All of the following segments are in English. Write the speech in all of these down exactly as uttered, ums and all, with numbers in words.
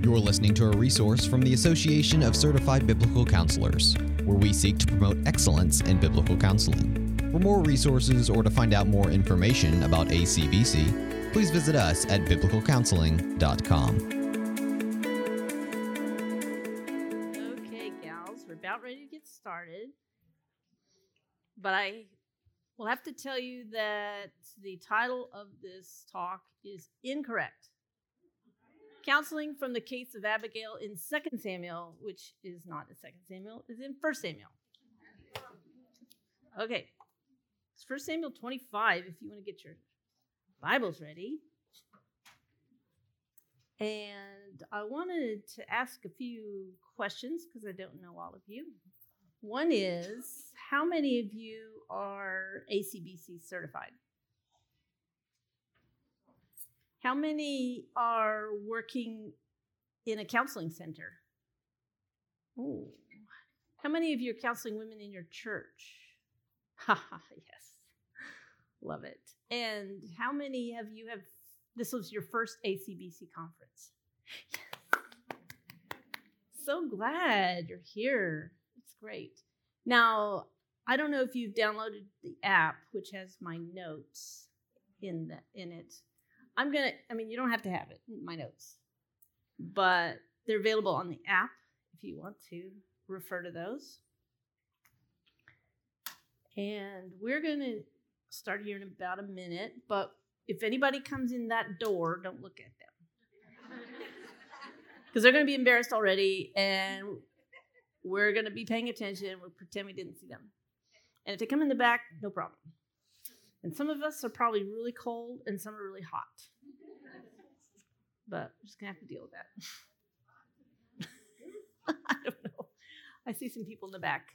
You're listening to a resource from the Association of Certified Biblical Counselors, where we seek to promote excellence in biblical counseling. For more resources or to find out more information about A C B C, please visit us at biblical counseling dot com. Okay, gals, we're about ready to get started. But I will have to tell you that the title of this talk is incorrect. Counseling from the case of Abigail in Second Samuel, which is not in Second Samuel, is in First Samuel. Okay, it's First Samuel twenty-five if you want to get your Bibles ready. And I wanted to ask a few questions because I don't know all of you. One is, how many of you are A C B C certified? How many are working in a counseling center? Oh, how many of you are counseling women in your church? Haha, yes, love it. And how many of you have, this was your first A C B C conference? Yes. So glad you're here. It's great. Now, I don't know if you've downloaded the app, which has my notes in the, in it. I'm going to, I mean, you don't have to have it, my notes, but they're available on the app if you want to refer to those. And we're going to start here in about a minute, but if anybody comes in that door, don't look at them. Because they're going to be embarrassed already, and we're going to be paying attention. We'll pretend we didn't see them. And if they come in the back, no problem. And some of us are probably really cold, and some are really hot. But we're just going to have to deal with that. I don't know. I see some people in the back.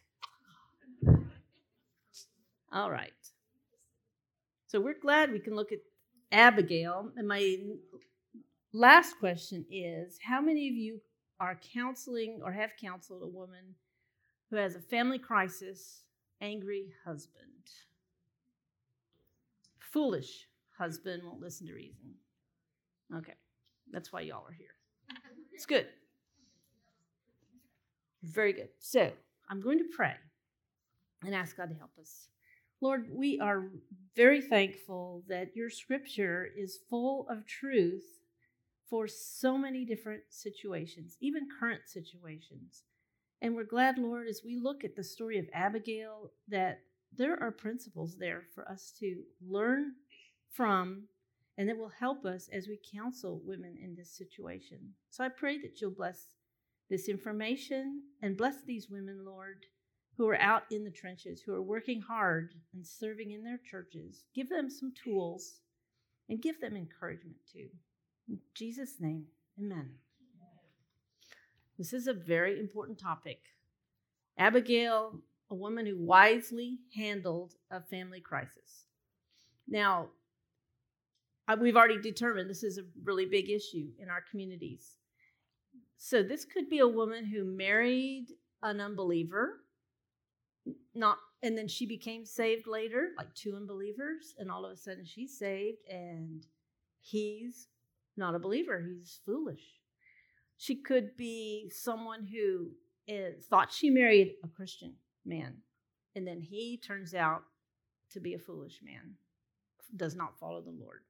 All right. So we're glad we can look at Abigail. And my last question is, how many of you are counseling or have counseled a woman who has a family crisis, angry husband? Foolish husband won't listen to reason. Okay, that's why y'all are here. It's good. Very good. So I'm going to pray and ask God to help us. Lord, we are very thankful that your scripture is full of truth for so many different situations, even current situations. And we're glad, Lord, as we look at the story of Abigail, that there are principles there for us to learn from, and that will help us as we counsel women in this situation. So I pray that you'll bless this information and bless these women, Lord, who are out in the trenches, who are working hard and serving in their churches. Give them some tools and give them encouragement too. In Jesus' name, amen. This is a very important topic. Abigail, a woman who wisely handled a family crisis. Now, we've already determined this is a really big issue in our communities. So this could be a woman who married an unbeliever, not, and then she became saved later, like two unbelievers, and all of a sudden she's saved, and he's not a believer. He's foolish. She could be someone who is, thought she married a Christian man, and then he turns out to be a foolish man, does not follow the Lord.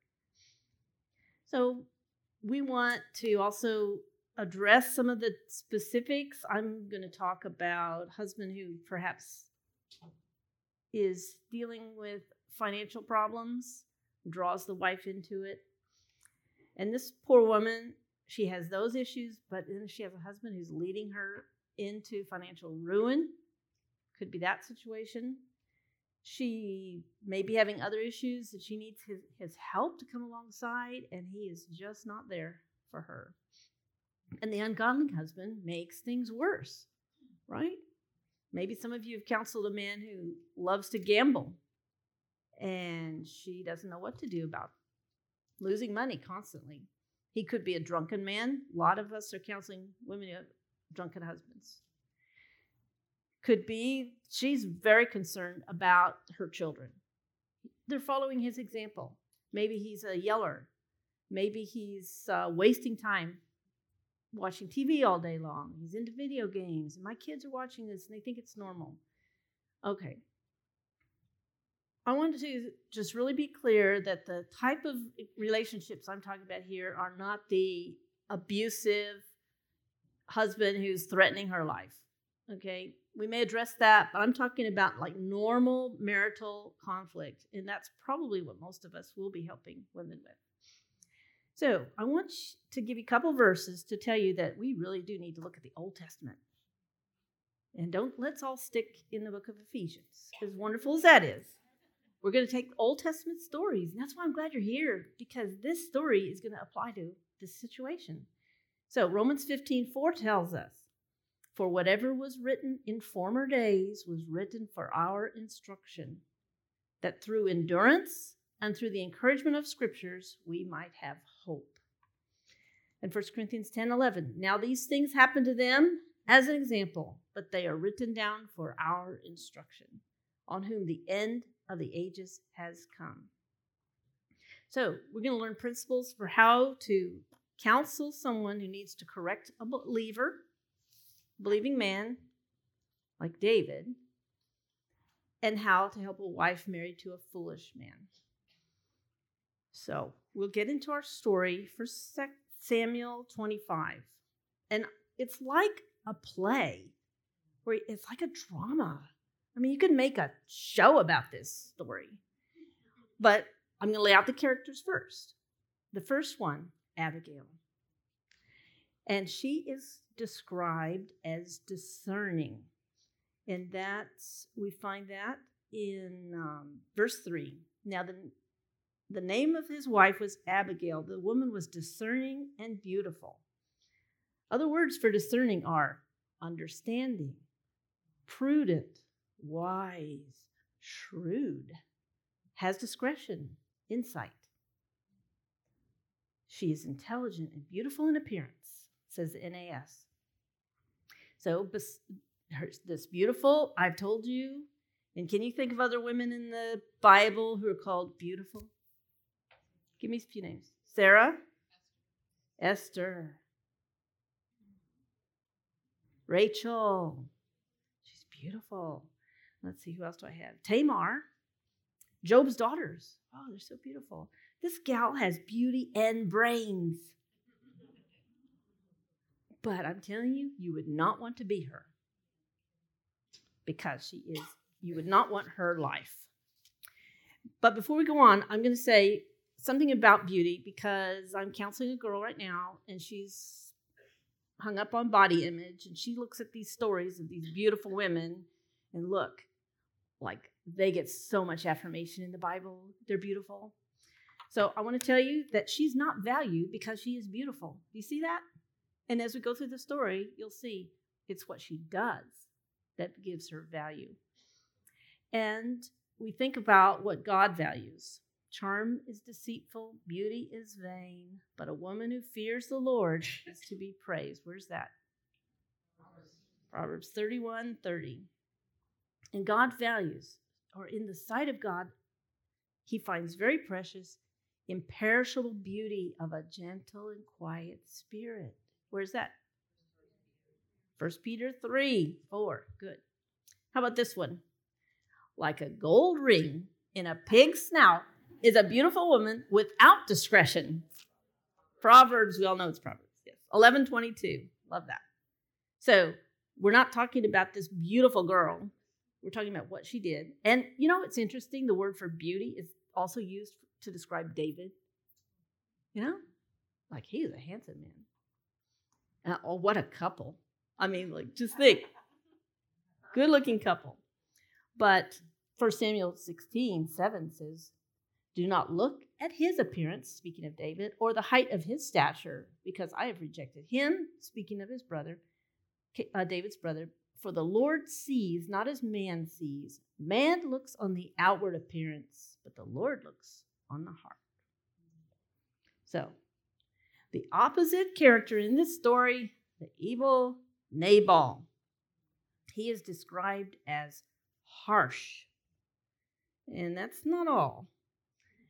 So we want to also address some of the specifics. I'm going to talk about husband who perhaps is dealing with financial problems, draws the wife into it. And this poor woman, she has those issues, but then she has a husband who's leading her into financial ruin. Could be that situation. She may be having other issues that she needs his, his help to come alongside, and he is just not there for her. And the ungodly husband makes things worse, right? Maybe some of you have counseled a man who loves to gamble, and she doesn't know what to do about losing money constantly. He could be a drunken man. A lot of us are counseling women who have drunken husbands. Could be she's very concerned about her children. They're following his example. Maybe he's a yeller. Maybe he's uh, wasting time watching T V all day long. He's into video games. And my kids are watching this and they think it's normal. Okay. I wanted to just really be clear that the type of relationships I'm talking about here are not the abusive husband who's threatening her life. Okay? We may address that, but I'm talking about like normal marital conflict. And that's probably what most of us will be helping women with. So I want to give you a couple verses to tell you that we really do need to look at the Old Testament. And don't let's all stick in the book of Ephesians, as wonderful as that is. We're going to take Old Testament stories, and that's why I'm glad you're here, because this story is going to apply to this situation. So Romans fifteen four tells us, for whatever was written in former days was written for our instruction, that through endurance and through the encouragement of scriptures, we might have hope. And First Corinthians ten eleven, now these things happen to them as an example, but they are written down for our instruction, on whom the end of the ages has come. So we're going to learn principles for how to counsel someone who needs to correct a believer, believing man, like David, and how to help a wife married to a foolish man. So we'll get into our story for Samuel twenty-five. And it's like a play, where it's like a drama. I mean, you could make a show about this story. But I'm going to lay out the characters first. The first one, Abigail. And she is described as discerning. And that's, we find that in um, verse three. Now, the The name of his wife was Abigail. The woman was discerning and beautiful. Other words for discerning are understanding, prudent, wise, shrewd, has discretion, insight. She is intelligent and beautiful in appearance, says the N A S. So this beautiful, I've told you, and can you think of other women in the Bible who are called beautiful? Give me a few names. Sarah, Esther, Esther. Rachel, she's beautiful. Let's see, who else do I have? Tamar, Job's daughters. Oh, they're so beautiful. This gal has beauty and brains. But I'm telling you, you would not want to be her, because she is, you would not want her life. But before we go on, I'm going to say something about beauty, because I'm counseling a girl right now, and she's hung up on body image, and she looks at these stories of these beautiful women, and look, like they get so much affirmation in the Bible. They're beautiful. So I want to tell you that she's not valued because she is beautiful. Do you see that? And as we go through the story, you'll see it's what she does that gives her value. And we think about what God values. Charm is deceitful, beauty is vain, but a woman who fears the Lord is to be praised. Where's that? Proverbs thirty-one thirty. And God values, or in the sight of God, he finds very precious, imperishable beauty of a gentle and quiet spirit. Where's that? First Peter three four. Good. How about this one? Like a gold ring in a pig's snout is a beautiful woman without discretion. Proverbs, we all know it's Proverbs. Yes. eleven twenty-two. Love that. So we're not talking about this beautiful girl. We're talking about what she did. And you know, it's interesting. The word for beauty is also used to describe David. You know, like he is a handsome man. Uh, oh, what a couple. I mean, like, just think. Good looking couple. But First Samuel sixteen seven says, do not look at his appearance, speaking of David, or the height of his stature, because I have rejected him, speaking of his brother, uh, David's brother. For the Lord sees not as man sees. Man looks on the outward appearance, but the Lord looks on the heart. So, the opposite character in this story, the evil Nabal, he is described as harsh. And that's not all.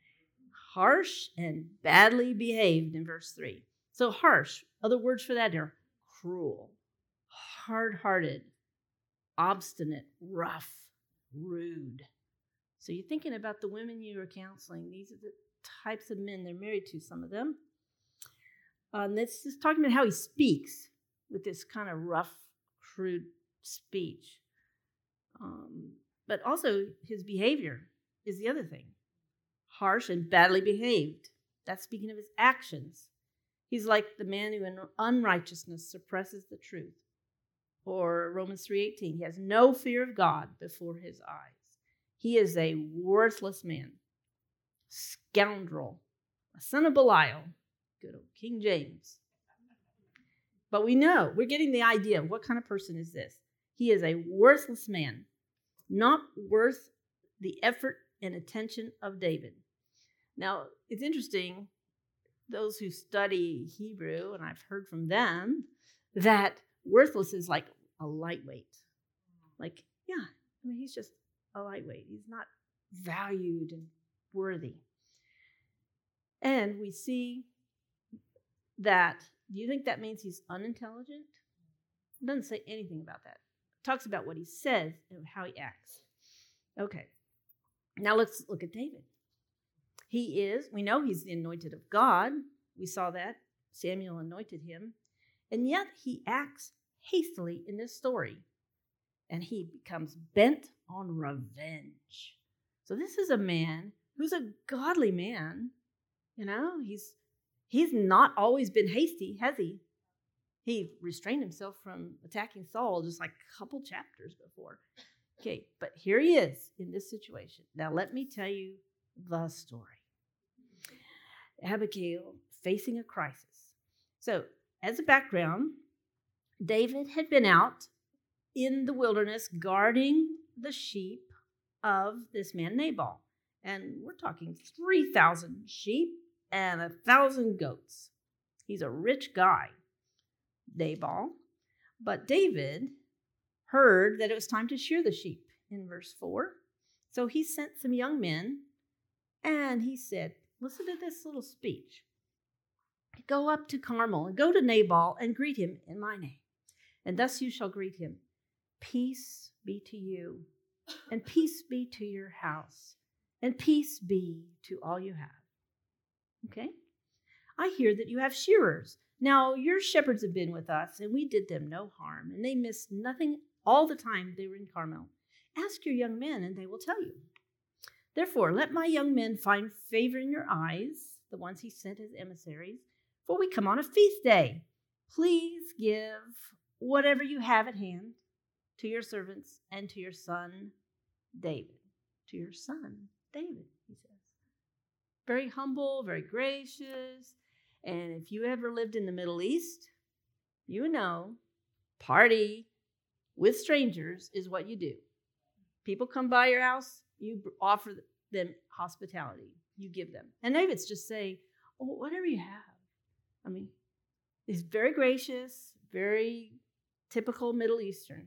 Harsh and badly behaved in verse three. So harsh, other words for that are cruel, hard-hearted, obstinate, rough, rude. So you're thinking about the women you are counseling. These are the types of men they're married to, some of them. Um, this is talking about how he speaks with this kind of rough, crude speech. Um, but also his behavior is the other thing. Harsh and badly behaved. That's speaking of his actions. He's like the man who in unrighteousness suppresses the truth. Or Romans three eighteen, he has no fear of God before his eyes. He is a worthless man, scoundrel, a son of Belial, good old King James. But we know, we're getting the idea of what kind of person is this. He is a worthless man, not worth the effort and attention of David. Now, it's interesting, those who study Hebrew, and I've heard from them, that worthless is like a lightweight. Like, yeah, I mean, he's just a lightweight. He's not valued and worthy. And we see that, do you think that means he's unintelligent? It doesn't say anything about that. It talks about what he says and how he acts. Okay, now let's look at David. He is, we know he's the anointed of God. We saw that. Samuel anointed him. And yet he acts hastily in this story. And he becomes bent on revenge. So this is a man who's a godly man. You know, he's he's not always been hasty, has he? He restrained himself from attacking Saul just like a couple chapters before. Okay, but here he is in this situation. Now let me tell you the story. Abigail facing a crisis. So, as a background, David had been out in the wilderness guarding the sheep of this man Nabal. And we're talking three thousand sheep and one thousand goats. He's a rich guy, Nabal. But David heard that it was time to shear the sheep in verse four. So he sent some young men and he said, listen to this little speech. Go up to Carmel and go to Nabal and greet him in my name. And thus you shall greet him. Peace be to you, and peace be to your house, and peace be to all you have. Okay? I hear that you have shearers. Now, your shepherds have been with us, and we did them no harm, and they missed nothing all the time they were in Carmel. Ask your young men, and they will tell you. Therefore, let my young men find favor in your eyes, the ones he sent as emissaries, for we come on a feast day. Please give whatever you have at hand to your servants and to your son, David. To your son, David, he says. Very humble, very gracious. And if you ever lived in the Middle East, you know, party with strangers is what you do. People come by your house, you offer them hospitality. You give them. And David's just saying, oh, whatever you have. I mean, he's very gracious, very typical Middle Eastern.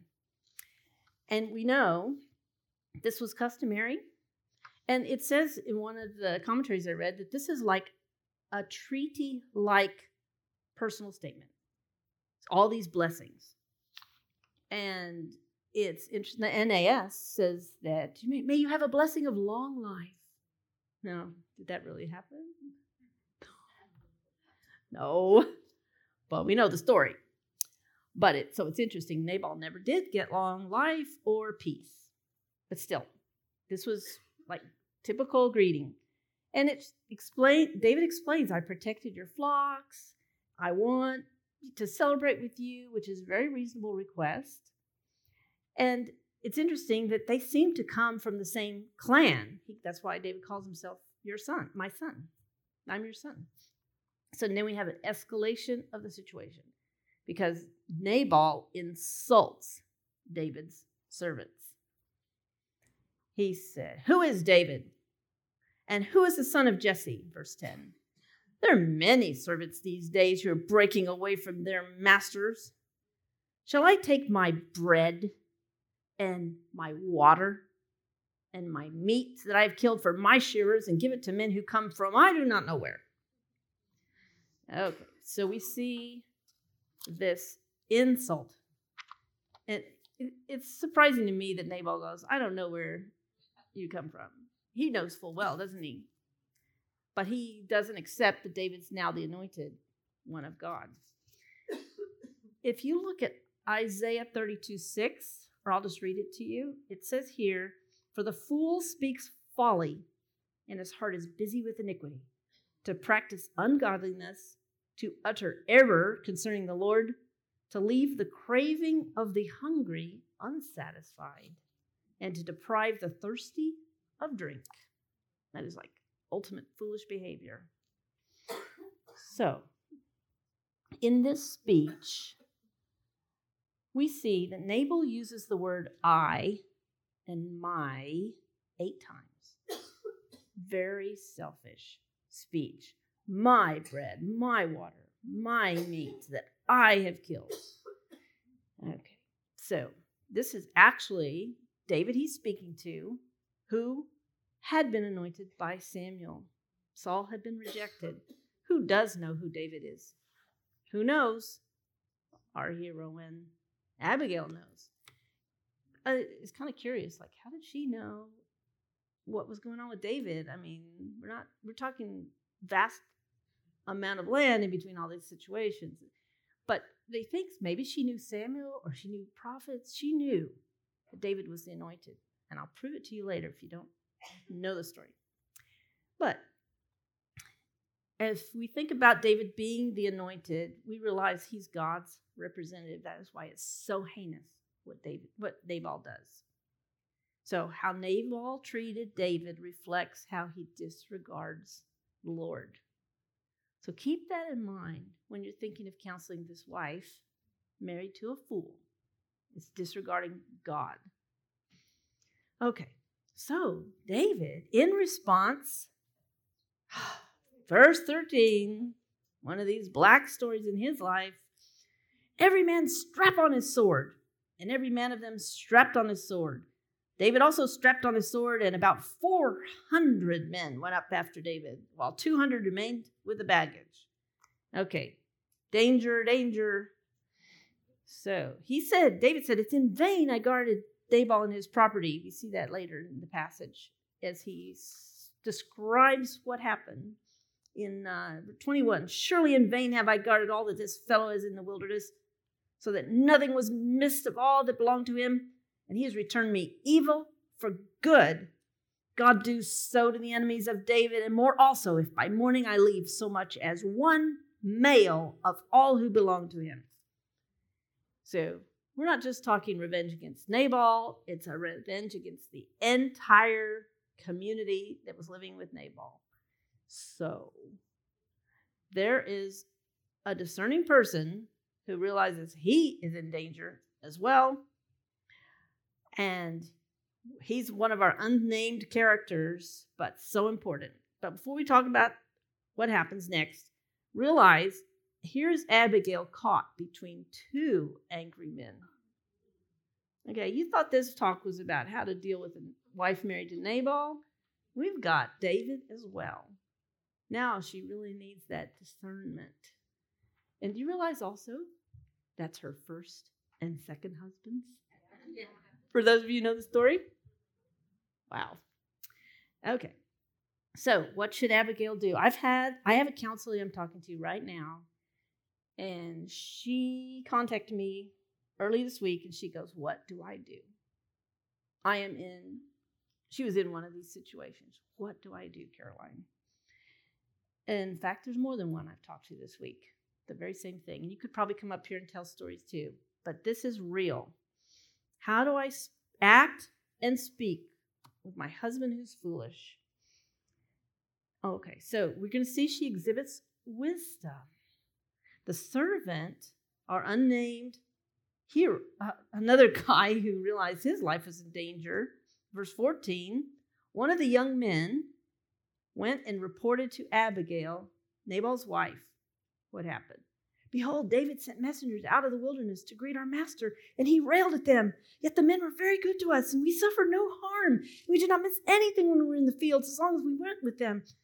And we know this was customary. And it says in one of the commentaries I read that this is like a treaty-like personal statement. It's all these blessings. And it's interesting. The N A S says that may, may you have a blessing of long life. No, did that really happen? No, but we know the story. But it so it's interesting. Nabal never did get long life or peace. But still, this was like typical greeting. And it explain David explains, I protected your flocks. I want to celebrate with you, which is a very reasonable request. And it's interesting that they seem to come from the same clan. He, that's why David calls himself your son, my son. I'm your son. So then we have an escalation of the situation because Nabal insults David's servants. He said, who is David? And who is the son of Jesse? Verse ten. There are many servants these days who are breaking away from their masters. Shall I take my bread and my water and my meat that I have killed for my shearers and give it to men who come from I do not know where? Okay, so we see this insult. And it, it's surprising to me that Nabal goes, I don't know where you come from. He knows full well, doesn't he? But he doesn't accept that David's now the anointed one of God. If you look at Isaiah thirty-two six, or I'll just read it to you, it says here, for the fool speaks folly, and his heart is busy with iniquity, to practice ungodliness, to utter error concerning the Lord, to leave the craving of the hungry unsatisfied, and to deprive the thirsty of drink. That is like ultimate foolish behavior. So, in this speech, we see that Nabal uses the word I and my eight times. Very selfish speech. My bread, my water, my meat that I have killed. Okay, so this is actually David he's speaking to, who had been anointed by Samuel. Saul had been rejected. Who does know who David is? Who knows? Our heroine, Abigail, knows. Uh, it's kind of curious, like, how did she know what was going on with David? I mean, we're not, we're talking vast amount of land in between all these situations. But they think maybe she knew Samuel or she knew prophets. She knew that David was the anointed. And I'll prove it to you later if you don't know the story. But if we think about David being the anointed, we realize he's God's representative. That is why it's so heinous what David, what Nabal does. So how Nabal treated David reflects how he disregards the Lord. So keep that in mind when you're thinking of counseling this wife married to a fool. It's disregarding God. Okay, so David, in response, verse thirteen, one of these black stories in his life, every man strap on his sword, and every man of them strapped on his sword. David also strapped on his sword, and about four hundred men went up after David, while two hundred remained with the baggage. Okay, danger, danger. So he said, David said, it's in vain I guarded Nabal and his property. We see that later in the passage as he s- describes what happened in uh, twenty-one. Surely in vain have I guarded all that this fellow is in the wilderness, so that nothing was missed of all that belonged to him. And he has returned me evil for good. God do so to the enemies of David, and more also, if by morning I leave so much as one male of all who belong to him. So we're not just talking revenge against Nabal. It's a revenge against the entire community that was living with Nabal. So there is a discerning person who realizes he is in danger as well. And he's one of our unnamed characters, but so important. But before we talk about what happens next, realize here's Abigail caught between two angry men. Okay, you thought this talk was about how to deal with a wife married to Nabal. We've got David as well. Now she really needs that discernment. And do you realize also that's her first and second husbands? Yeah. For those of you who know the story? Wow. Okay. So what should Abigail do? I've had, I have a counselor I'm talking to right now, and she contacted me early this week, and she goes, what do I do? I am in, she was in one of these situations. What do I do, Caroline? And in fact, there's more than one I've talked to this week. The very same thing. And you could probably come up here and tell stories too. But this is real. How do I act and speak with my husband who's foolish? Okay, so we're going to see she exhibits wisdom. The servant, our unnamed hero, uh, another guy who realized his life was in danger. Verse fourteen, one of the young men went and reported to Abigail, Nabal's wife, what happened. Behold, David sent messengers out of the wilderness to greet our master, and he railed at them. Yet the men were very good to us, and we suffered no harm. We did not miss anything when we were in the fields, as long as we went with them.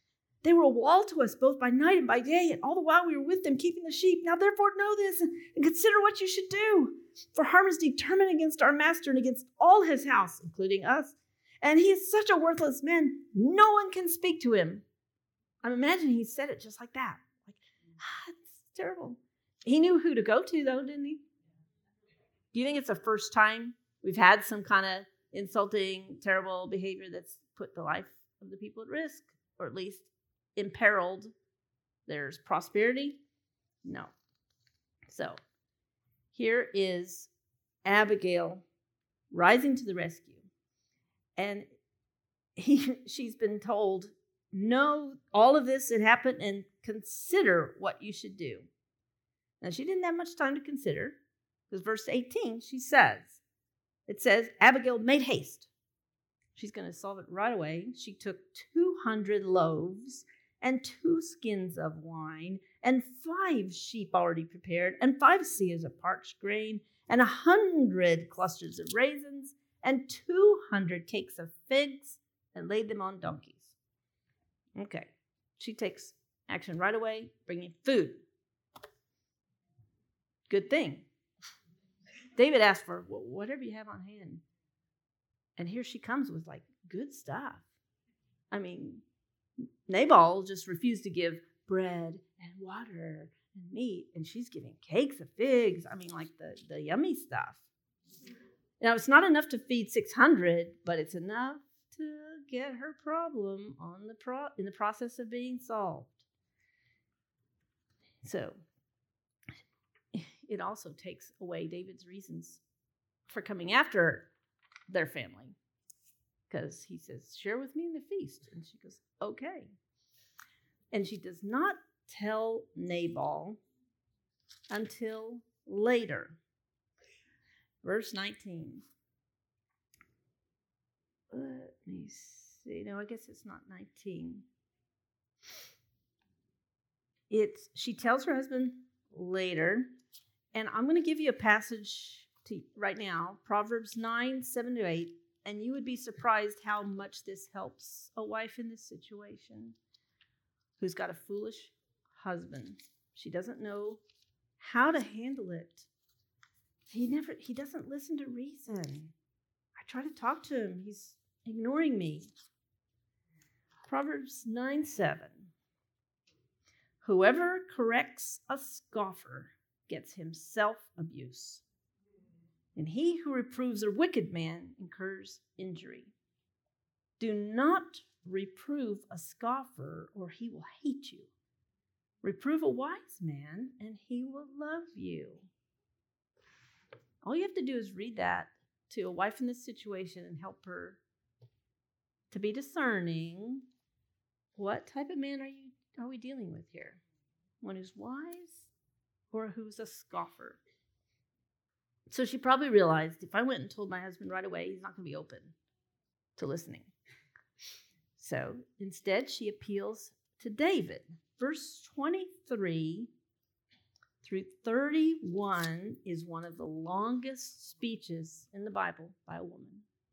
They were a wall to us both by night and by day, and all the while we were with them, keeping the sheep. Now therefore know this, and, and consider what you should do. For harm is determined against our master and against all his house, including us. And he is such a worthless man, no one can speak to him. I'm imagining he said it just like that. Like, ah, it's terrible. He knew who to go to, though, didn't he? Do you think it's the first time we've had some kind of insulting, terrible behavior that's put the life of the people at risk, or at least imperiled their prosperity? No. So here is Abigail rising to the rescue. And he, she's been told, know all of this had happened and consider what you should do. Now, she didn't have much time to consider, because verse eighteen, she says, it says, Abigail made haste. She's going to solve it right away. She took two hundred loaves and two skins of wine and five sheep already prepared and five seahs of parched grain and a hundred clusters of raisins and two hundred cakes of figs and laid them on donkeys. Okay, she takes action right away, bringing food. Good thing. David asked for well, whatever you have on hand. And here she comes with like good stuff. I mean, Nabal just refused to give bread and water and meat, and she's giving cakes of figs. I mean, like the, the yummy stuff. Now, it's not enough to feed six hundred, but it's enough to get her problem on the pro- in the process of being solved. So, it also takes away David's reasons for coming after their family. Because he says, share with me in the feast. And she goes, okay. And she does not tell Nabal until later. Verse nineteen. Let me see. No, I guess it's not nineteen. It's she tells her husband later, and I'm going to give you a passage to right now, Proverbs nine, seven to eight, and you would be surprised how much this helps a wife in this situation who's got a foolish husband. She doesn't know how to handle it. He never, he doesn't listen to reason. I try to talk to him. He's ignoring me. Proverbs nine, seven. Whoever corrects a scoffer gets himself abuse, and he who reproves a wicked man incurs injury. Do not reprove a scoffer, or he will hate you. Reprove a wise man, and he will love you. All you have to do is read that to a wife in this situation and help her to be discerning. What type of man are you are we dealing with here? One who's wise or who's a scoffer? So she probably realized if I went and told my husband right away, he's not going to be open to listening. So instead, she appeals to David. Verse twenty-three through thirty-one is one of the longest speeches in the Bible by a woman.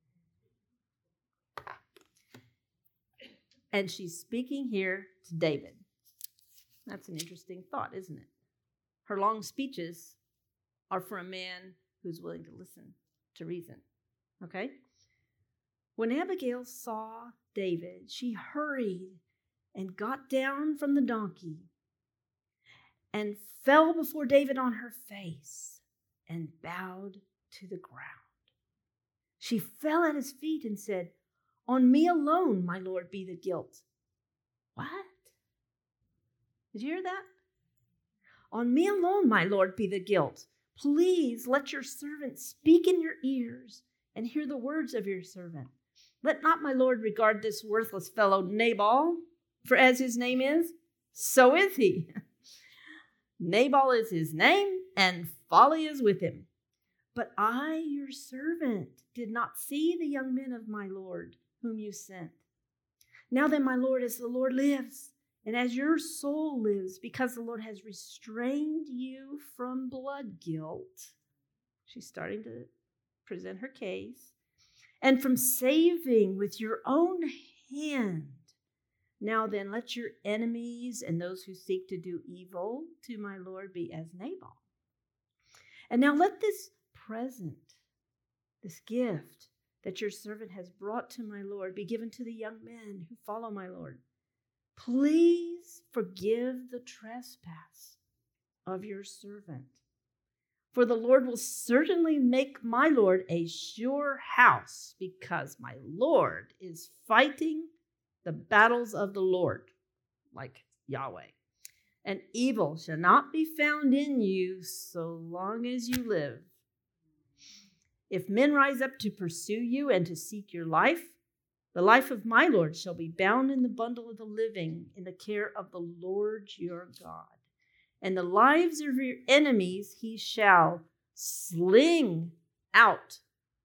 And she's speaking here to David. That's an interesting thought, isn't it? Her long speeches are for a man who's willing to listen to reason. Okay? When Abigail saw David, she hurried and got down from the donkey and fell before David on her face and bowed to the ground. She fell at his feet and said, on me alone, my Lord, be the guilt. What? Did you hear that? On me alone, my Lord, be the guilt. Please let your servant speak in your ears and hear the words of your servant. Let not my Lord regard this worthless fellow Nabal, for as his name is, so is he. Nabal is his name, and folly is with him. But I, your servant, did not see the young men of my Lord, whom you sent. Now then, my Lord, as the Lord lives, and as your soul lives, because the Lord has restrained you from blood guilt, she's starting to present her case, and from saving with your own hand. Now then, let your enemies and those who seek to do evil to my Lord be as Nabal. And now let this present, this gift that your servant has brought to my Lord be given to the young men who follow my Lord. Please forgive the trespass of your servant. For the Lord will certainly make my Lord a sure house, because my Lord is fighting the battles of the Lord, like Yahweh. And evil shall not be found in you so long as you live. If men rise up to pursue you and to seek your life, the life of my Lord shall be bound in the bundle of the living in the care of the Lord your God. And the lives of your enemies he shall sling out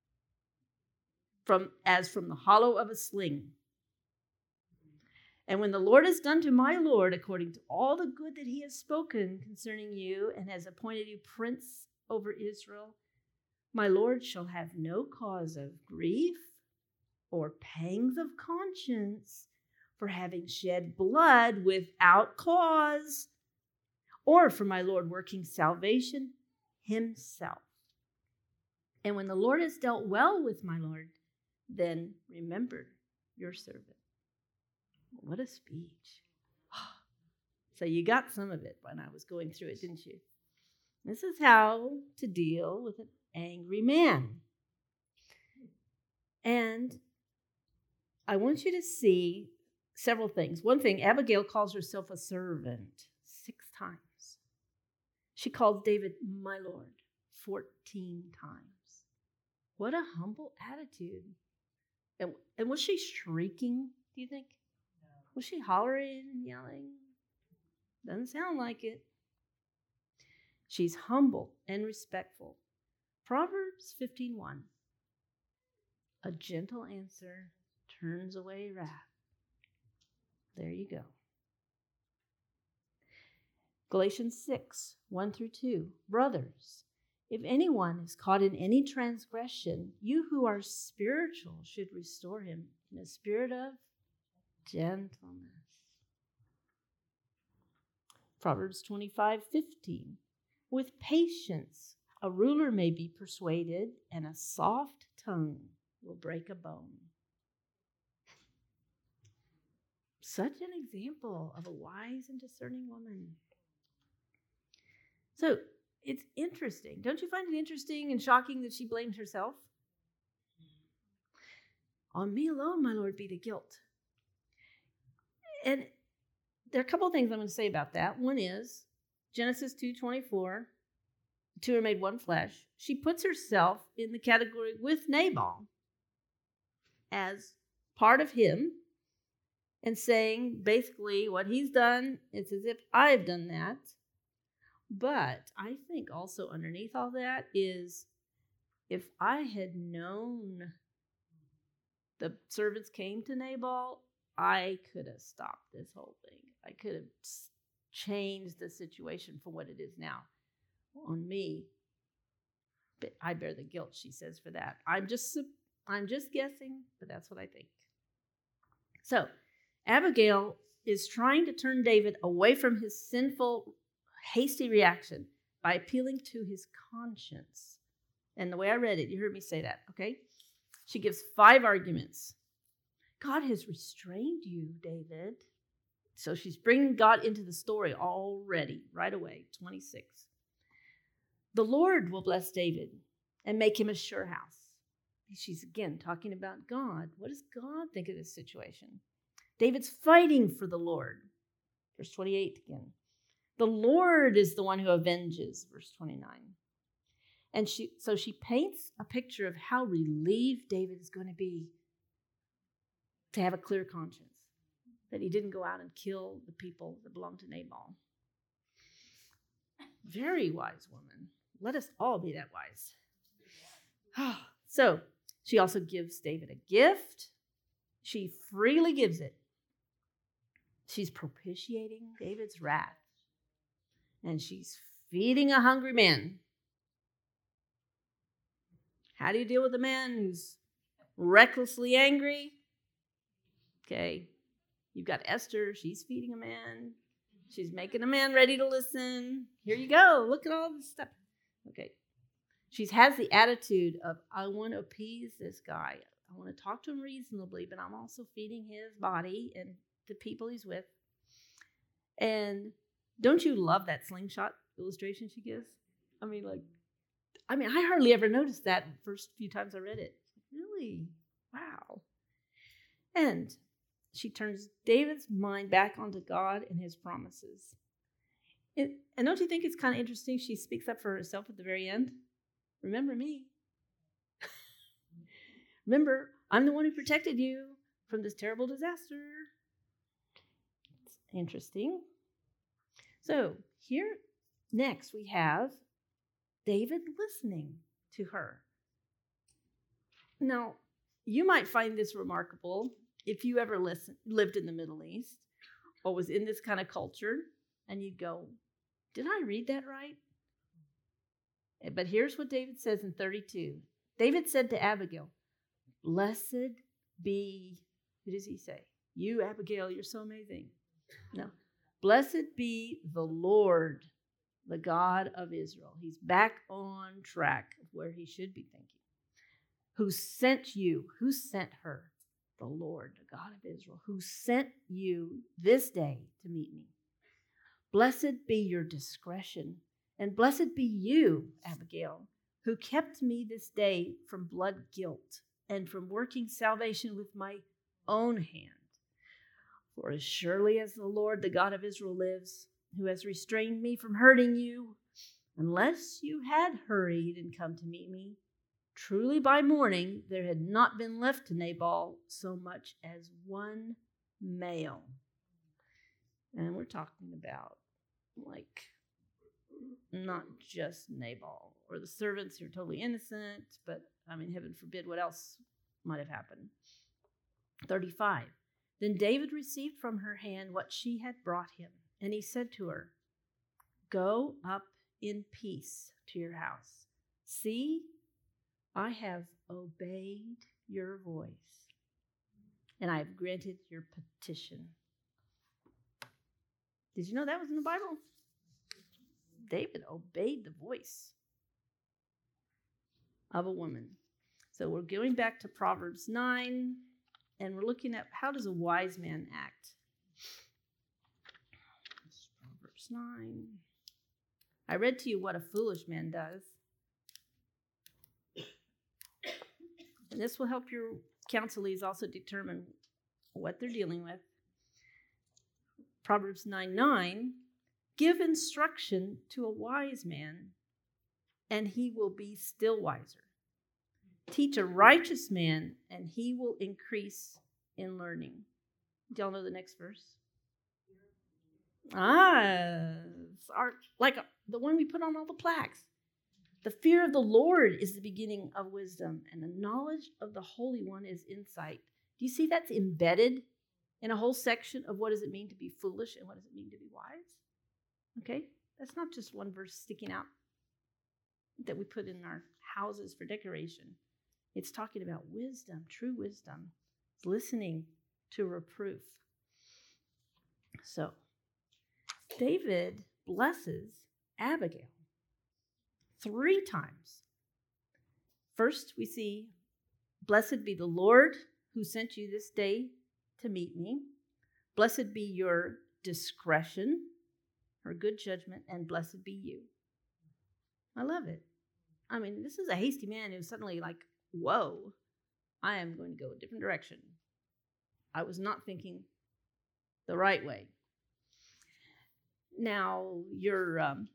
from as from the hollow of a sling. And when the Lord has done to my Lord according to all the good that he has spoken concerning you and has appointed you prince over Israel, my Lord shall have no cause of grief or pangs of conscience for having shed blood without cause, or for my Lord working salvation himself. And when the Lord has dealt well with my Lord, then remember your servant. What a speech. So you got some of it when I was going through it, didn't you? This is how to deal with an angry man. And I want you to see several things. One thing, Abigail calls herself a servant six times. She calls David my Lord fourteen times. What a humble attitude. And, and was she shrieking, do you think? No. Was she hollering and yelling? Doesn't sound like it. She's humble and respectful. Proverbs fifteen one. A gentle answer turns away wrath. There you go. Galatians six, one through two. Brothers, if anyone is caught in any transgression, you who are spiritual should restore him in a spirit of gentleness. Proverbs twenty-five fifteen. With patience, a ruler may be persuaded, and a soft tongue will break a bone. Such an example of a wise and discerning woman. So it's interesting. Don't you find it interesting and shocking that she blamed herself? On me alone, my Lord, be the guilt. And there are a couple of things I'm going to say about that. One is Genesis two twenty-four, the two are made one flesh. She puts herself in the category with Nabal as part of him and saying basically what he's done, it's as if I've done that. But I think also underneath all that is if I had known the servants came to Nabal, I could have stopped this whole thing. I could have changed the situation from what it is now. On me, but I bear the guilt, she says, for that. I'm just, I'm just guessing, but that's what I think. So Abigail is trying to turn David away from his sinful, hasty reaction by appealing to his conscience. And the way I read it, you heard me say that, okay? She gives five arguments. God has restrained you, David. So she's bringing God into the story already, right away, twenty-six. The Lord will bless David and make him a sure house. She's again talking about God. What does God think of this situation? David's fighting for the Lord. Verse twenty-eight again. The Lord is the one who avenges. Verse twenty-nine. And she, so she paints a picture of how relieved David is going to be to have a clear conscience, that he didn't go out and kill the people that belonged to Nabal. Very wise woman. Let us all be that wise. So she also gives David a gift. She freely gives it. She's propitiating David's wrath. And she's feeding a hungry man. How do you deal with a man who's recklessly angry? Okay, You've got Esther. She's feeding a man. She's making a man ready to listen. Here you go. Look at all this stuff. Okay. She has the attitude of, I want to appease this guy. I want to talk to him reasonably, but I'm also feeding his body and the people he's with. And don't you love that slingshot illustration she gives? I mean, like, I mean, I hardly ever noticed that the first few times I read it. Really? Wow. And she turns David's mind back onto God and his promises. It, and don't you think it's kind of interesting? She speaks up for herself at the very end. Remember me. Remember, I'm the one who protected you from this terrible disaster. It's interesting. So here next we have David listening to her. Now, you might find this remarkable if you ever listen, lived in the Middle East or was in this kind of culture, and you'd go, did I read that right? But here's what David says in thirty-two. David said to Abigail, blessed be, who does he say? You, Abigail, you're so amazing. No. Blessed be the Lord, the God of Israel. He's back on track of where he should be thinking. Who sent you? Who sent her? The Lord, the God of Israel, who sent you this day to meet me. Blessed be your discretion, and blessed be you, Abigail, who kept me this day from blood guilt and from working salvation with my own hand. For as surely as the Lord, the God of Israel, lives, who has restrained me from hurting you, unless you had hurried and come to meet me, truly by morning there had not been left to Nabal so much as one male. And we're talking about, like, not just Nabal or the servants who are totally innocent, but, I mean, heaven forbid what else might have happened. thirty-five. Then David received from her hand what she had brought him, and he said to her, go up in peace to your house. See, I have obeyed your voice, and I have granted your petition. Did you know that was in the Bible? David obeyed the voice of a woman. So we're going back to Proverbs nine, and we're looking at how does a wise man act. Proverbs nine. I read to you what a foolish man does. And this will help your counselees also determine what they're dealing with. Proverbs nine nine. Give instruction to a wise man, and he will be still wiser. Teach a righteous man, and he will increase in learning. Do y'all know the next verse? Ah, it's our, like a, the one we put on all the plaques. The fear of the Lord is the beginning of wisdom, and the knowledge of the Holy One is insight. Do you see that's embedded in a whole section of what does it mean to be foolish and what does it mean to be wise? Okay, that's not just one verse sticking out that we put in our houses for decoration. It's talking about wisdom, true wisdom. It's listening to reproof. So, David blesses Abigail three times. First, we see, blessed be the Lord who sent you this day to meet me. Blessed be your discretion, or good judgment, and blessed be you. I love it. I mean, this is a hasty man who's suddenly like, whoa, I am going to go a different direction. I was not thinking the right way. Now, your um,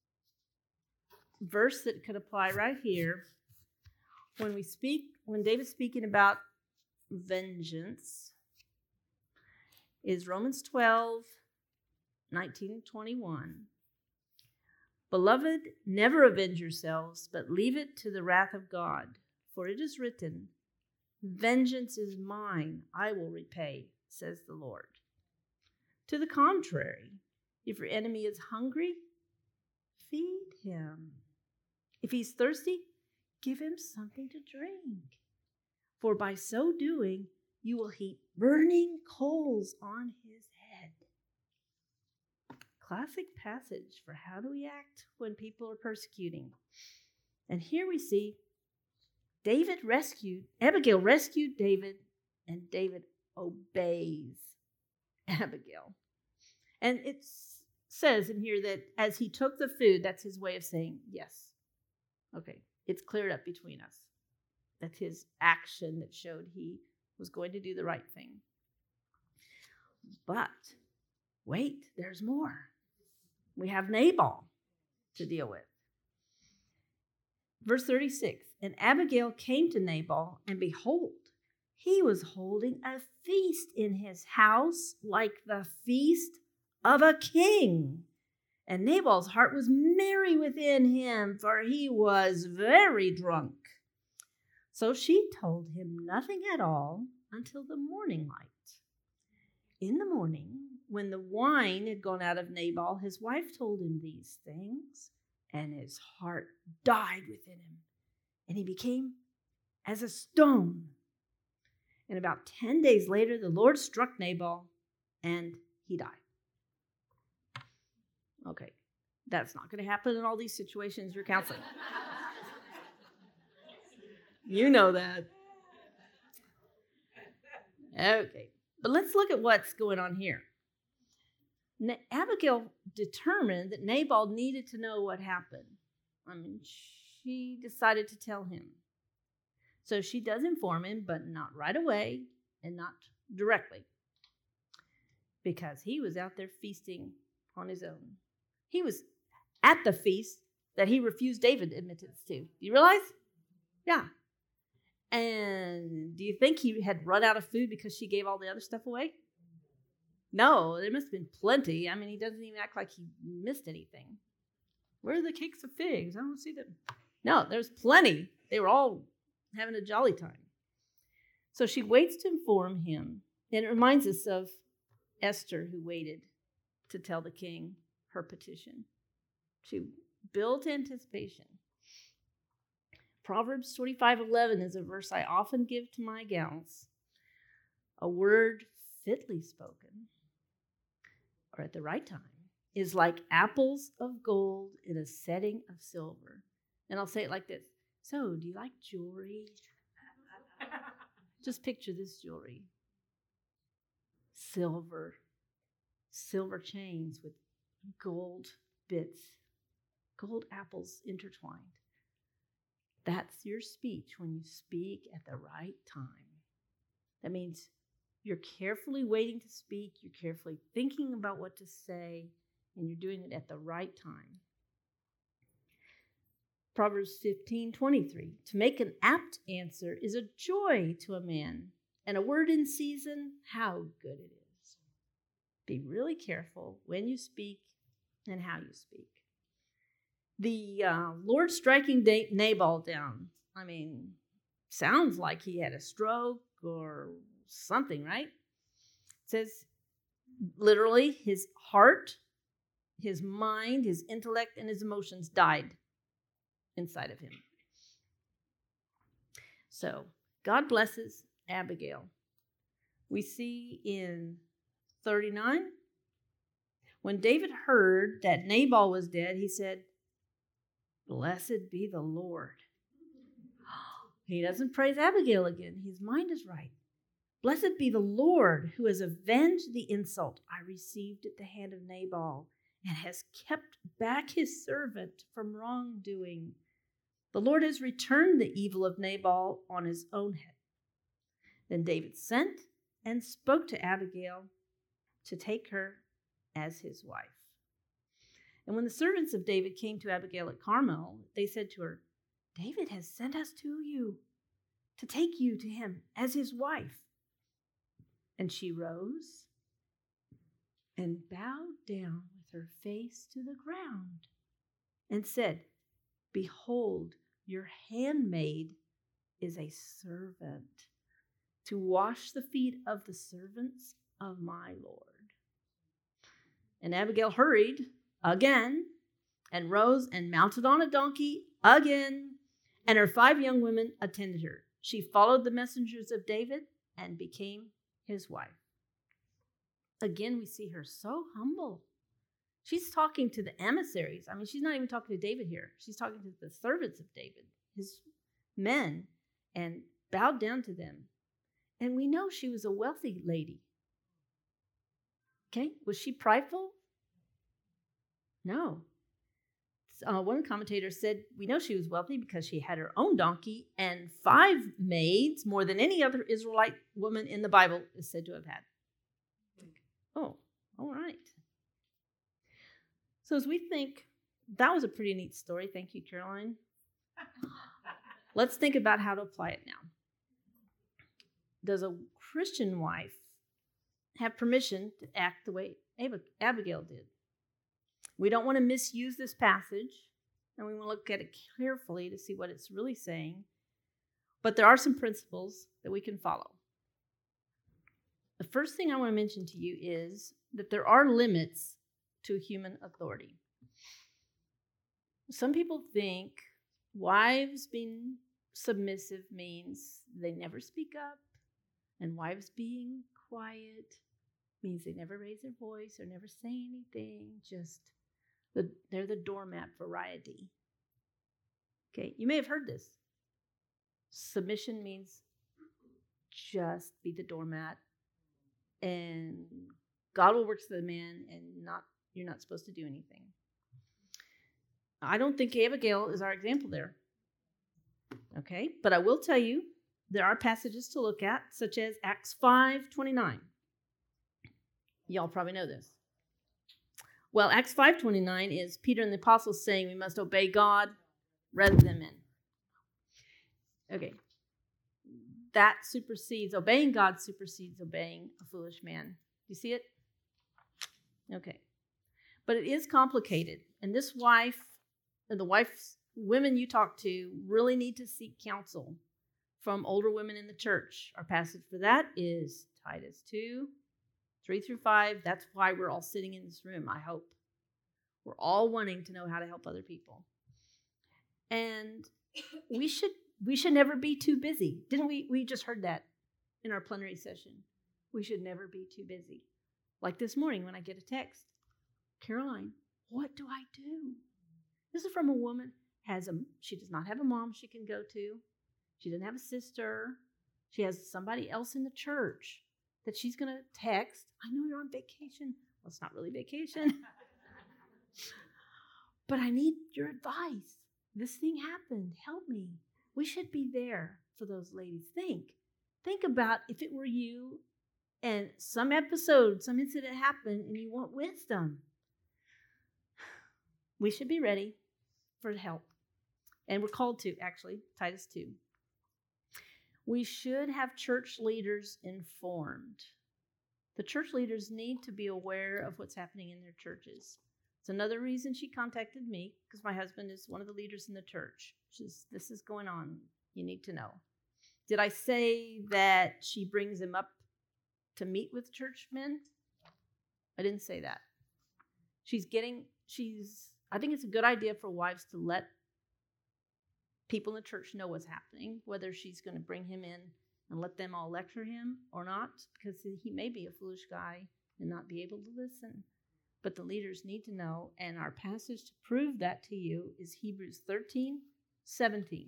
verse that could apply right here, when we speak, when David's speaking about vengeance, is Romans twelve, nineteen, twenty-one. Beloved, never avenge yourselves, but leave it to the wrath of God. For it is written, vengeance is mine, I will repay, says the Lord. To the contrary, if your enemy is hungry, feed him. If he's thirsty, give him something to drink. For by so doing, you will heap burning coals on his head. Classic passage for how do we act when people are persecuting. And here we see David rescued, Abigail rescued David, and David obeys Abigail. And it says in here that as he took the food, that's his way of saying yes. Okay, it's cleared up between us. That's his action that showed he was going to do the right thing. But wait, there's more. We have Nabal to deal with. Verse thirty-six, and Abigail came to Nabal, and behold, he was holding a feast in his house like the feast of a king. And Nabal's heart was merry within him, for he was very drunk. So she told him nothing at all until the morning light. In the morning, when the wine had gone out of Nabal, his wife told him these things, and his heart died within him, and he became as a stone. And about ten days later, the Lord struck Nabal, and he died. Okay, that's not going to happen in all these situations you're counseling. You know that. Okay, but let's look at what's going on here. Na- Abigail determined that Nabal needed to know what happened. I mean, she decided to tell him. So she does inform him, but not right away and not directly, because he was out there feasting on his own. He was at the feast that he refused David admittance to. Do you realize? Yeah. And do you think he had run out of food because she gave all the other stuff away? No, there must have been plenty. I mean, he doesn't even act like he missed anything. Where are the cakes of figs? I don't see them. No, there's plenty. They were all having a jolly time. So she waits to inform him. And it reminds us of Esther, who waited to tell the king her petition. She built anticipation. Proverbs twenty-five eleven is a verse I often give to my gals. A word fitly spoken, or at the right time, is like apples of gold in a setting of silver. And I'll say it like this. So, do you like jewelry? Just picture this jewelry. Silver. Silver chains with gold bits. Gold apples intertwined. That's your speech when you speak at the right time. That means you're carefully waiting to speak, you're carefully thinking about what to say, and you're doing it at the right time. Proverbs fifteen twenty-three, to make an apt answer is a joy to a man, and a word in season, how good it is. Be really careful when you speak and how you speak. The uh, Lord striking Nabal down, I mean, sounds like he had a stroke or something, right? It says, literally, his heart, his mind, his intellect, and his emotions died inside of him. So, God blesses Abigail. We see in thirty-nine, when David heard that Nabal was dead, he said, blessed be the Lord. He doesn't praise Abigail again. His mind is right. Blessed be the Lord who has avenged the insult I received at the hand of Nabal and has kept back his servant from wrongdoing. The Lord has returned the evil of Nabal on his own head. Then David sent and spoke to Abigail to take her as his wife. And when the servants of David came to Abigail at Carmel, they said to her, David has sent us to you to take you to him as his wife. And she rose and bowed down with her face to the ground and said, behold, your handmaid is a servant to wash the feet of the servants of my Lord. And Abigail hurried again, and rose and mounted on a donkey again, and her five young women attended her. She followed the messengers of David and became his wife. Again, we see her so humble. She's talking to the emissaries. I mean, she's not even talking to David here. She's talking to the servants of David, his men, and bowed down to them. And we know she was a wealthy lady. Okay, was she prideful? No. Uh, one commentator said, we know she was wealthy because she had her own donkey and five maids, more than any other Israelite woman in the Bible is said to have had. Oh, all right. So as we think, that was a pretty neat story. Thank you, Caroline. Let's think about how to apply it now. Does a Christian wife have permission to act the way Ab- Abigail did? We don't want to misuse this passage, and we want to look at it carefully to see what it's really saying. But there are some principles that we can follow. The first thing I want to mention to you is that there are limits to human authority. Some people think wives being submissive means they never speak up, and wives being quiet means they never raise their voice or never say anything, just the, they're the doormat variety. Okay, you may have heard this. Submission means just be the doormat, and God will work for the man, and not you're not supposed to do anything. I don't think Abigail is our example there. Okay, but I will tell you there are passages to look at, such as Acts five twenty-nine. Y'all probably know this. Well, Acts five twenty-nine is Peter and the apostles saying we must obey God rather than men. Okay. That supersedes, obeying God supersedes obeying a foolish man. Do you see it? Okay. But it is complicated. And this wife, and the wife's, women you talk to really need to seek counsel from older women in the church. Our passage for that is Titus two, three through five. That's why we're all sitting in this room, I hope. We're all wanting to know how to help other people. And we should we should never be too busy. Didn't we? We just heard that in our plenary session. We should never be too busy. Like this morning when I get a text, Caroline, what do I do? This is from a woman, has a she does not have a mom she can go to. She doesn't have a sister. She has somebody else in the church that she's going to text. I know you're on vacation. Well, it's not really vacation. But I need your advice. This thing happened. Help me. We should be there for those ladies. Think. Think about if it were you and some episode, some incident happened and you want wisdom. We should be ready for help. And we're called to, actually, Titus two. We should have church leaders informed. The church leaders need to be aware of what's happening in their churches. It's another reason she contacted me, because my husband is one of the leaders in the church. She's, this is going on. You need to know. Did I say that she brings him up to meet with church men? I didn't say that. She's getting, she's, I think it's a good idea for wives to let people in the church know what's happening, whether she's going to bring him in and let them all lecture him or not, because he may be a foolish guy and not be able to listen. But the leaders need to know, and our passage to prove that to you is Hebrews thirteen seventeen.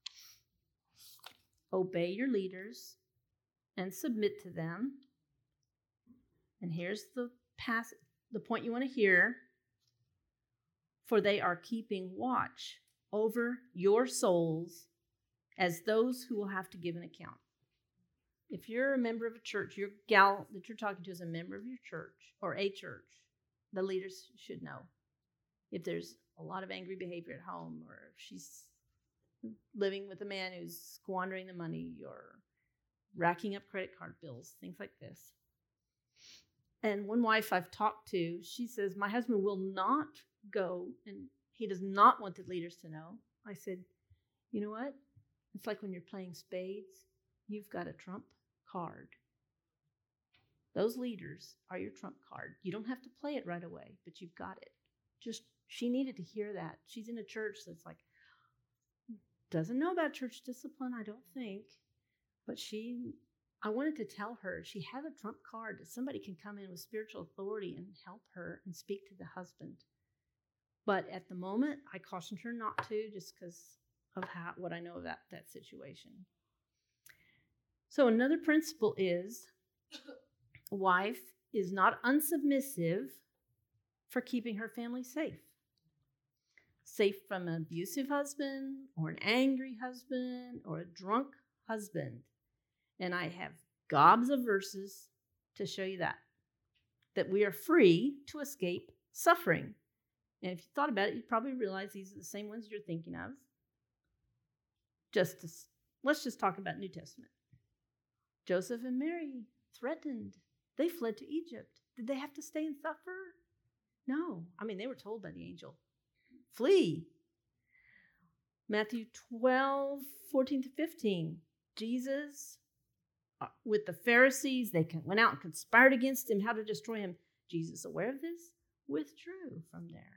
Obey your leaders and submit to them. And here's the passage, the point you want to hear. For they are keeping watch over your souls as those who will have to give an account. If you're a member of a church, your gal that you're talking to is a member of your church or a church, the leaders should know. If there's a lot of angry behavior at home, or if she's living with a man who's squandering the money or racking up credit card bills, things like this. And one wife I've talked to, she says, my husband will not go, and he does not want the leaders to know. I said, you know what? It's like when you're playing spades, you've got a trump card. Those leaders are your trump card. You don't have to play it right away, but you've got it. Just, she needed to hear that. She's in a church that's like, doesn't know about church discipline, I don't think. But she, I wanted to tell her she has a trump card that somebody can come in with spiritual authority and help her and speak to the husband. But at the moment, I cautioned her not to, just because of how, what I know about that situation. So another principle is a wife is not unsubmissive for keeping her family safe. Safe from an abusive husband or an angry husband or a drunk husband. And I have gobs of verses to show you that. That we are free to escape suffering. And if you thought about it, you'd probably realize these are the same ones you're thinking of. Just to, let's just talk about New Testament. Joseph and Mary threatened. They fled to Egypt. Did they have to stay and suffer? No. I mean, they were told by the angel, flee. Matthew twelve, fourteen to fifteen. Jesus, uh, with the Pharisees, they went out and conspired against him, how to destroy him. Jesus, aware of this, withdrew from there.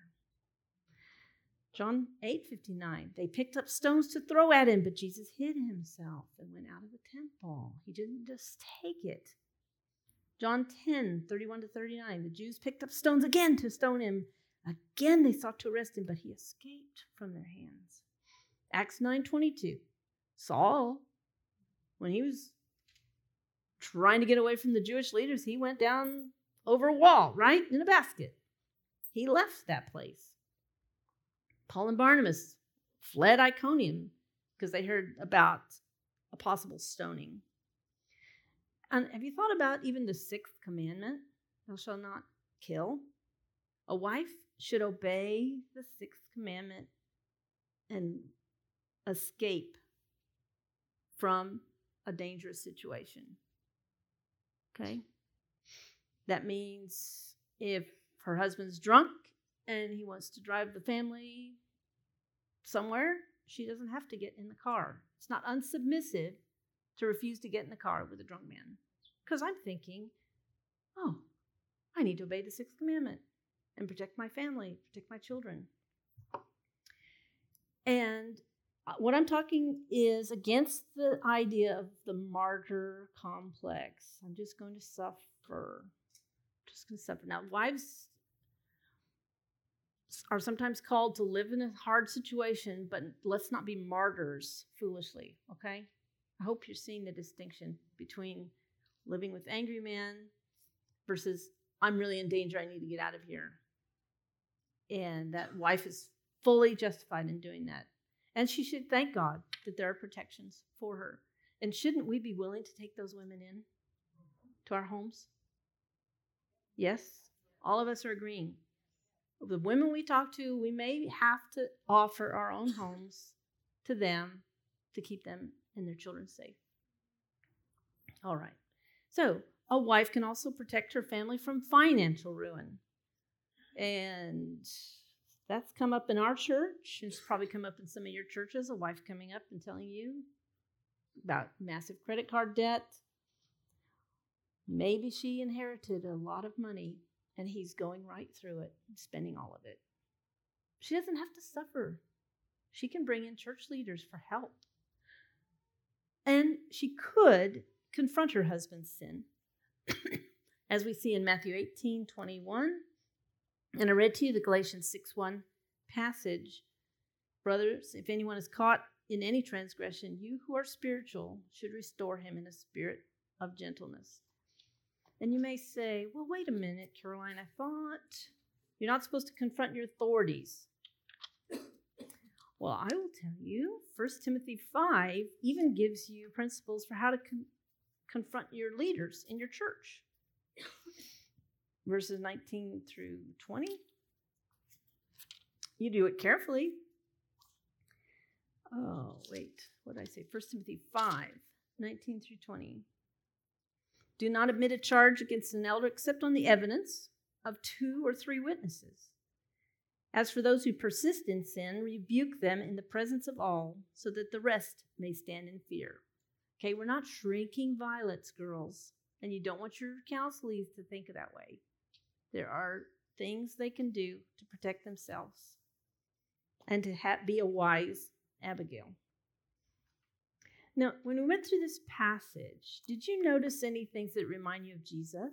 John eight fifty-nine, they picked up stones to throw at him, but Jesus hid himself and went out of the temple. He didn't just take it. John ten, thirty-one to thirty-nine, the Jews picked up stones again to stone him. Again, they sought to arrest him, but he escaped from their hands. Acts nine twenty-two, Saul, when he was trying to get away from the Jewish leaders, he went down over a wall, right, in a basket. He left that place. Paul and Barnabas fled Iconium because they heard about a possible stoning. And have you thought about even the sixth commandment? Thou shalt not kill. A wife should obey the sixth commandment and escape from a dangerous situation. Okay? That means if her husband's drunk and he wants to drive the family somewhere, she doesn't have to get in the car. It's not unsubmissive to refuse to get in the car with a drunk man. Because I'm thinking, oh, I need to obey the sixth commandment and protect my family, protect my children. And what I'm talking is against the idea of the martyr complex. I'm just going to suffer. Just going to suffer. Now, wives are sometimes called to live in a hard situation, but let's not be martyrs foolishly, okay? I hope you're seeing the distinction between living with angry men versus I'm really in danger, I need to get out of here. And that wife is fully justified in doing that. And she should thank God that there are protections for her. And shouldn't we be willing to take those women in to our homes? Yes, all of us are agreeing. The women we talk to, we may have to offer our own homes to them to keep them and their children safe. All right. So a wife can also protect her family from financial ruin. And that's come up in our church. It's probably come up in some of your churches, a wife coming up and telling you about massive credit card debt. Maybe she inherited a lot of money and he's going right through it, spending all of it. She doesn't have to suffer. She can bring in church leaders for help. And she could confront her husband's sin, as we see in Matthew eighteen twenty-one. And I read to you the Galatians six one passage. Brothers, if anyone is caught in any transgression, you who are spiritual should restore him in a spirit of gentleness. And you may say, well, wait a minute, Caroline, I thought you're not supposed to confront your authorities. Well, I will tell you, First Timothy five even gives you principles for how to con- confront your leaders in your church. Verses nineteen through twenty. You do it carefully. Oh, wait, what did I say? First Timothy five, nineteen through twenty. Do not admit a charge against an elder except on the evidence of two or three witnesses. As for those who persist in sin, rebuke them in the presence of all, so that the rest may stand in fear. Okay, we're not shrinking violets, girls, and you don't want your counselees to think that way. There are things they can do to protect themselves and to ha- be a wise Abigail. Now, when we went through this passage, did you notice any things that remind you of Jesus?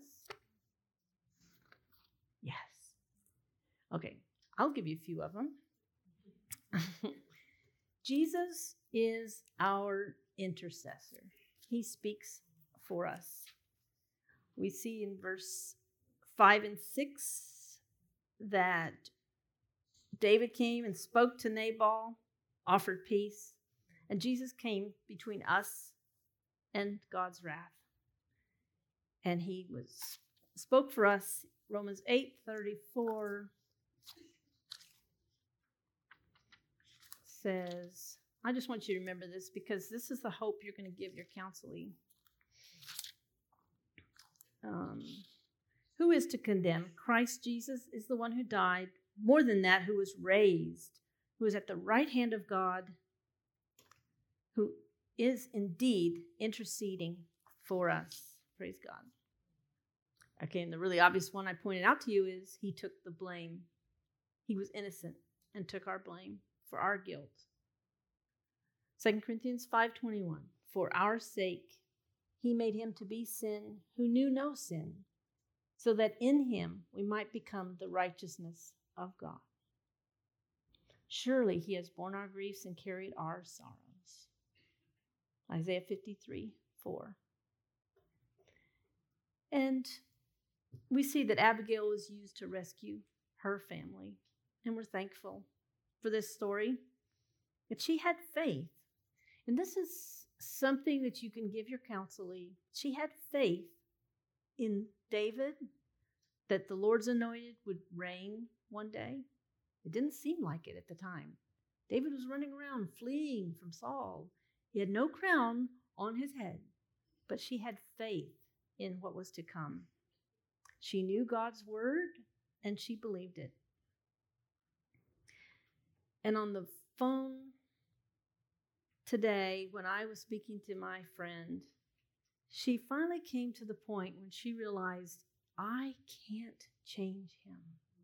Yes. Okay, I'll give you a few of them. Jesus is our intercessor. He speaks for us. We see in verse five and six that David came and spoke to Nabal, offered peace, and Jesus came between us and God's wrath. And he was spoke for us. Romans eight thirty-four says, I just want you to remember this because this is the hope you're going to give your counselee. Um, who is to condemn? Christ Jesus is the one who died. More than that, who was raised, who is at the right hand of God, who is indeed interceding for us. Praise God. Okay, and the really obvious one I pointed out to you is he took the blame. He was innocent and took our blame for our guilt. Second Corinthians five twenty-one, for our sake he made him to be sin who knew no sin, so that in him we might become the righteousness of God. Surely he has borne our griefs and carried our sorrows. Isaiah fifty-three four. And we see that Abigail was used to rescue her family, and we're thankful for this story. But she had faith, and this is something that you can give your counselee. She had faith in David that the Lord's anointed would reign one day. It didn't seem like it at the time. David was running around fleeing from Saul. He had no crown on his head, but she had faith in what was to come. She knew God's word, and she believed it. And on the phone today, when I was speaking to my friend, she finally came to the point when she realized, I can't change him.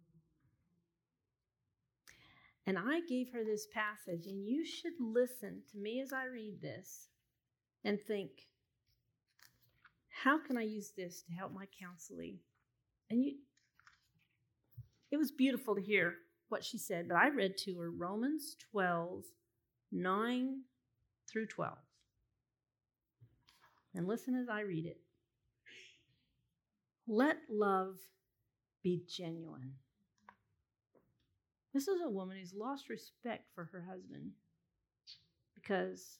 And I gave her this passage, and you should listen to me as I read this and think, how can I use this to help my counselee? And you, it was beautiful to hear what she said, but I read to her Romans twelve, nine through twelve. And listen as I read it. Let love be genuine. This is a woman who's lost respect for her husband because,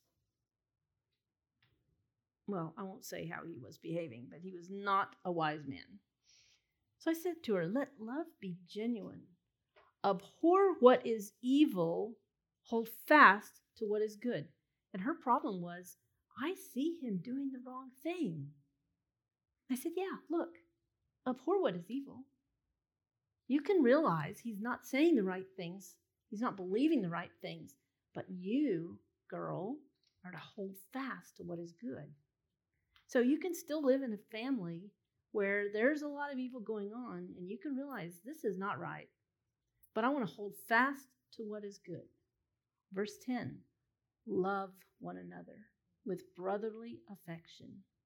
well, I won't say how he was behaving, but he was not a wise man. So I said to her, let love be genuine. Abhor what is evil, hold fast to what is good. And her problem was, I see him doing the wrong thing. I said, yeah, look, abhor what is evil. You can realize he's not saying the right things. He's not believing the right things. But you, girl, are to hold fast to what is good. So you can still live in a family where there's a lot of evil going on, and you can realize this is not right. But I want to hold fast to what is good. Verse ten, love one another with brotherly affection.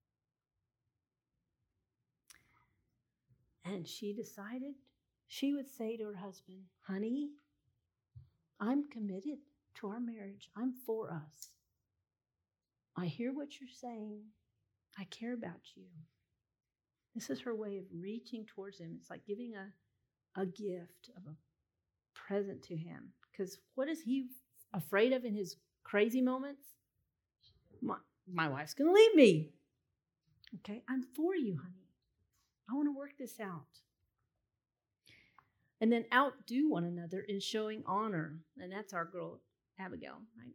And she decided she would say to her husband, honey, I'm committed to our marriage. I'm for us. I hear what you're saying. I care about you. This is her way of reaching towards him. It's like giving a, a gift of a present to him. Because what is he afraid of in his crazy moments? My, my wife's going to leave me. Okay, I'm for you, honey. I want to work this out. And then outdo one another in showing honor. And that's our girl, Abigail, right?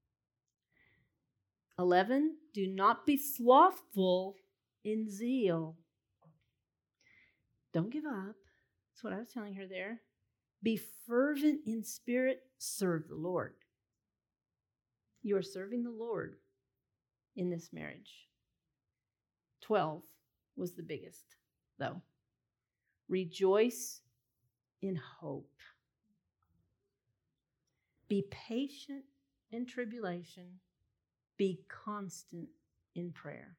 eleven, do not be slothful in zeal. Don't give up. That's what I was telling her there. Be fervent in spirit. Serve the Lord. You are serving the Lord in this marriage. twelve was the biggest, though. Rejoice in hope. Be patient in tribulation. Be constant in prayer.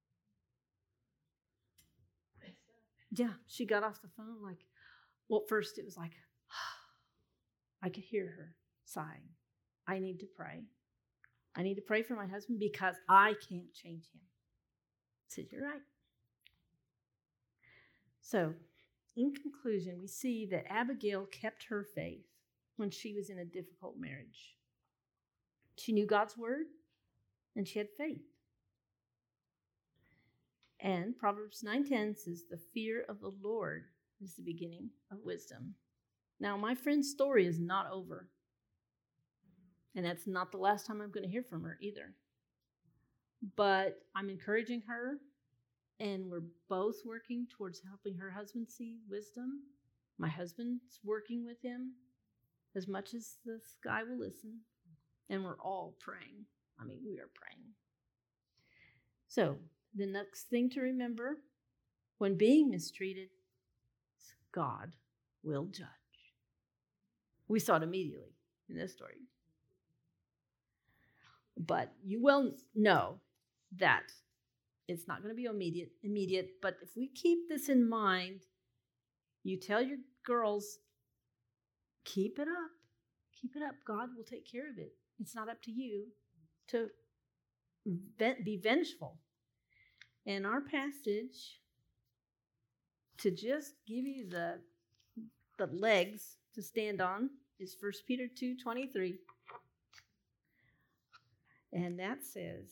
Yeah, she got off the phone like, well, first it was like, I could hear her sighing. I need to pray. I need to pray for my husband because I can't change him. I said, you're right. So, in conclusion, we see that Abigail kept her faith when she was in a difficult marriage. She knew God's word, and she had faith. And Proverbs nine ten says, the fear of the Lord is the beginning of wisdom. Now, my friend's story is not over. And that's not the last time I'm going to hear from her either. But I'm encouraging her, and we're both working towards helping her husband see wisdom. My husband's working with him as much as the sky will listen. And we're all praying. I mean, we are praying. So, the next thing to remember, when being mistreated, God will judge. We saw it immediately in this story. But you will know that it's not going to be immediate, immediate. But if we keep this in mind, you tell your girls, keep it up. Keep it up. God will take care of it. It's not up to you to be vengeful. And our passage, to just give you the, the legs to stand on, is First Peter two twenty-three. And that says,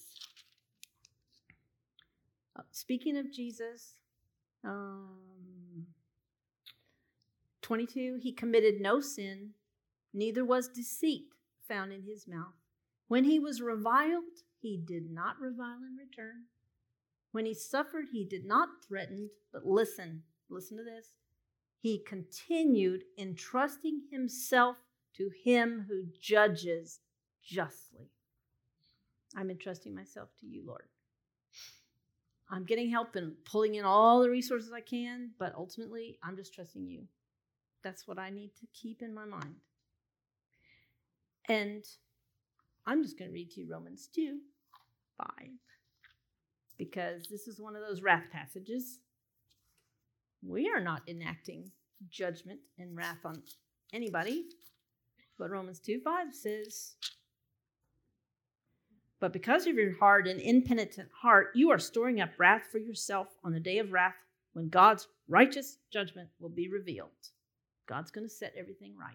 uh, speaking of Jesus, um, twenty-two, he committed no sin, neither was deceit found in his mouth. When he was reviled, he did not revile in return. When he suffered, he did not threaten, but listen, listen to this. He continued entrusting himself to him who judges justly. I'm entrusting myself to you, Lord. I'm getting help and pulling in all the resources I can, but ultimately, I'm just trusting you. That's what I need to keep in my mind. And I'm just going to read to you Romans two, five, because this is one of those wrath passages. We are not enacting judgment and wrath on anybody, but Romans two, five says, but because of your hard and impenitent heart, you are storing up wrath for yourself on the day of wrath when God's righteous judgment will be revealed. God's going to set everything right.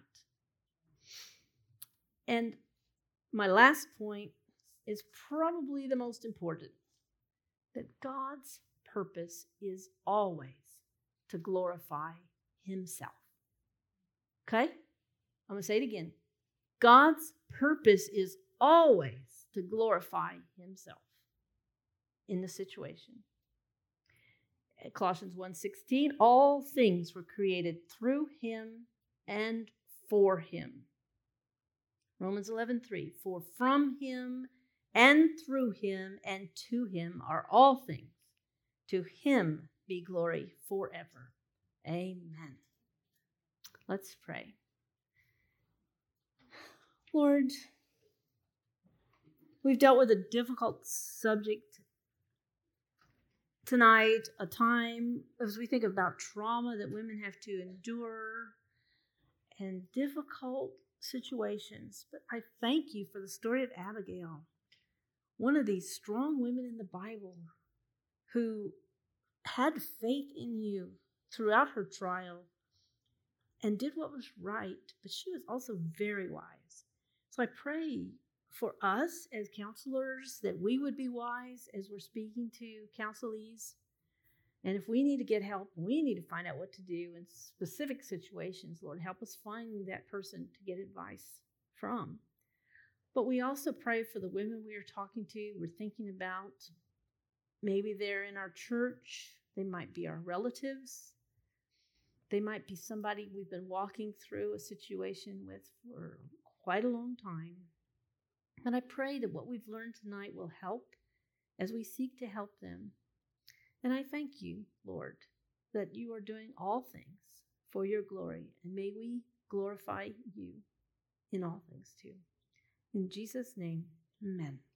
And my last point is probably the most important, that God's purpose is always to glorify himself. Okay? I'm going to say it again. God's purpose is always to glorify himself in the situation. Colossians one sixteen, all things were created through him and for him. Romans eleven three, for from him and through him and to him are all things. To him be glory forever. Amen. Let's pray. Lord, we've dealt with a difficult subject tonight, a time as we think about trauma that women have to endure and difficult situations. But I thank you for the story of Abigail, one of these strong women in the Bible who had faith in you throughout her trial and did what was right, but she was also very wise. So I pray for us as counselors that we would be wise as we're speaking to counselees. And if we need to get help, we need to find out what to do in specific situations. Lord, help us find that person to get advice from. But we also pray for the women we are talking to, we're thinking about. Maybe they're in our church. They might be our relatives. They might be somebody we've been walking through a situation with for quite a long time. And I pray that what we've learned tonight will help as we seek to help them. And I thank you, Lord, that you are doing all things for your glory. And may we glorify you in all things too. In Jesus' name, amen.